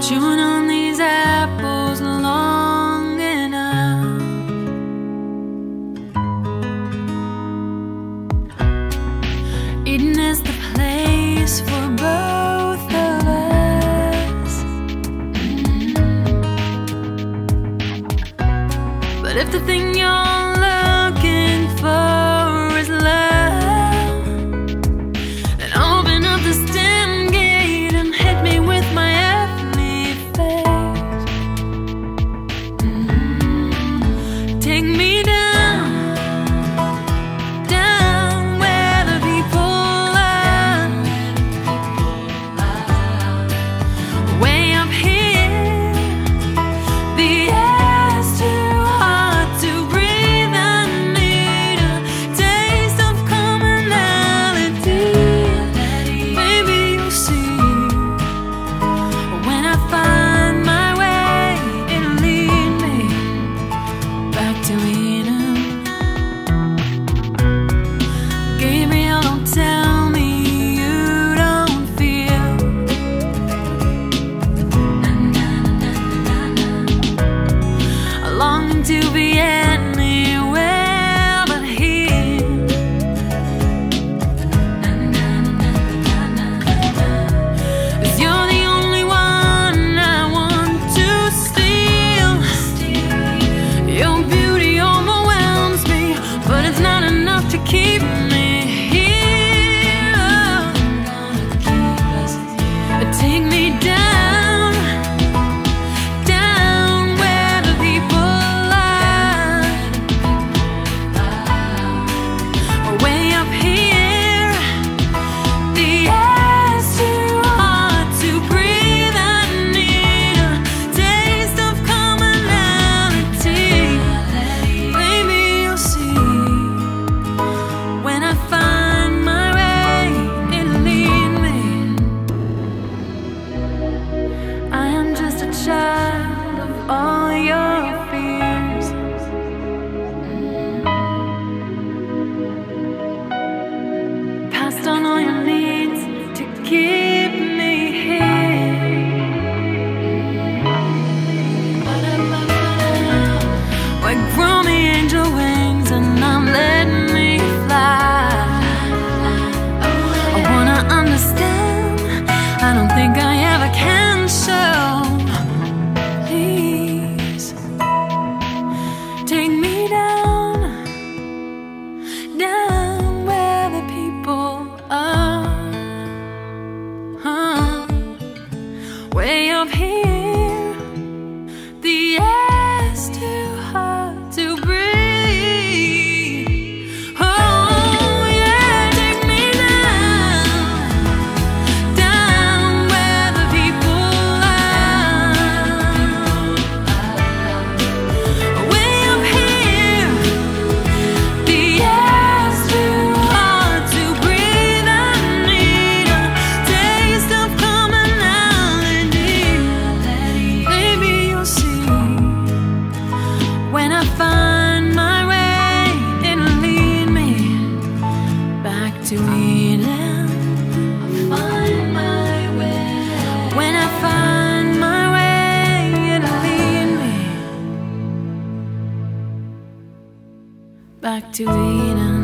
chewing on these apples long enough. Eden is the place for both of us. But if the thing you're looking for is love, then open up the stem gate and hit me with my earthly face. Take me down, down where the people are. Way up here, the air's too hot to breathe. I need a taste of commonality. Maybe you'll see, when I find my way, it'll lead me back to Eden. Gabriel, don't tell me you don't feel a longing to be anywhere but here. 'Cause you're the only one I want to steal. Your beauty overwhelms me, but it's not enough to keep me here. Take me down, down where the people are. Way up here, the air's too hot to breathe. I need a taste of commonality. Maybe you'll see, when I find my way, it'll lead me. I am just a child of all your fears. Passed on all your needs to keep me here. Well, grow me angel wings and I'm letting me fly. I wanna understand, I don't think I ever can, so please take me down, down where the people are. Way up here, the air's too hot to breathe. Oh yeah, take me down, down where the people are. Way up here, the air's too hot to breathe. I need a taste of commonality. Maybe you'll see, when I find my way, it'll lead me back to Eden. Find my way. When I find my way, it'll lead me back to Eden.